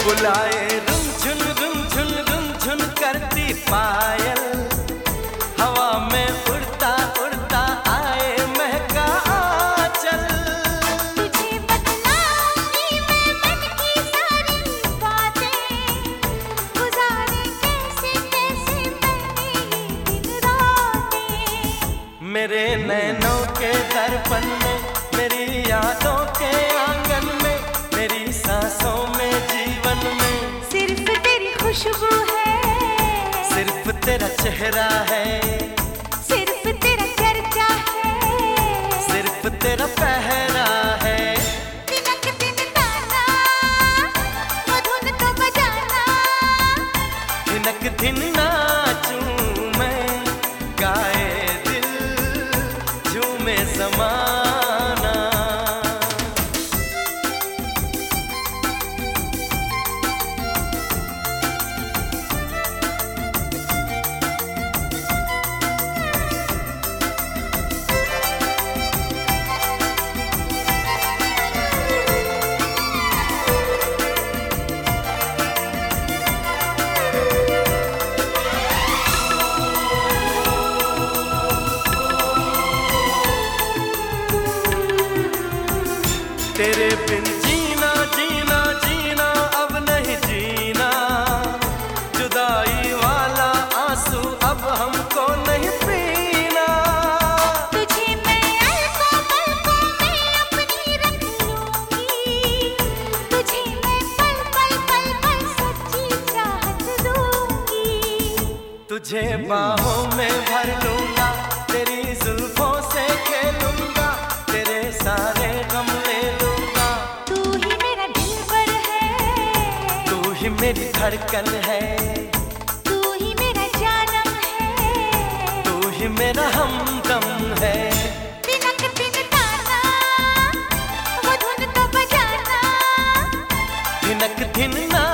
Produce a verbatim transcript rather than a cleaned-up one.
बुलाए रुमझुन रुमझुन रुमझुन करती पायल, हवा में उड़ता उड़ता आए महका आंचल। तुझे बतलाऊंगी मैं मन की सारी बातें, गुजारे कैसे कैसे मैंने ये दिन रातें। मेरे नैनों के दर्पण में, मेरी यादों के आंगन में, मेरी सांसों में, जीवन में सिर्फ तेरी खुशबू है, सिर्फ तेरा चेहरा है, सिर्फ तेरा चर्चा है, सिर्फ तेरा पहरा है। दिनक दिन ताना वो धुन तो बजाना, दिनक दिन नाचूं मैं, गाए दिल झूमे ज़माना। तेरे बिन जीना जीना जीना अब नहीं जीना, जुदाई वाला आंसू अब हमको नहीं पीना। तुझे मैं अलकों पलकों में अपनी रख लूंगी, तुझे मैं पल पल पल पल सच्ची चाहत दूंगी। तुझे बाहों में भर लूंगा, तेरी जुल्फों से खेलूंगा, तेरे सारे गम ले लूंगा। तू ही मेरा दिलबर है, तू ही मेरी धड़कन है, तू ही मेरा जानम है, तू ही मेरा हमदम है। दिनक दिन ताना वो धुन तो बजाना, दिनक दिन ना